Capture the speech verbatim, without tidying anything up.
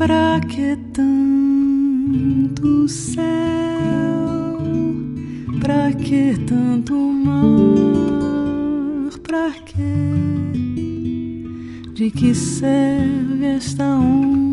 Pra que tanto céu? Pra que tanto mar? Pra que? De que serve esta onda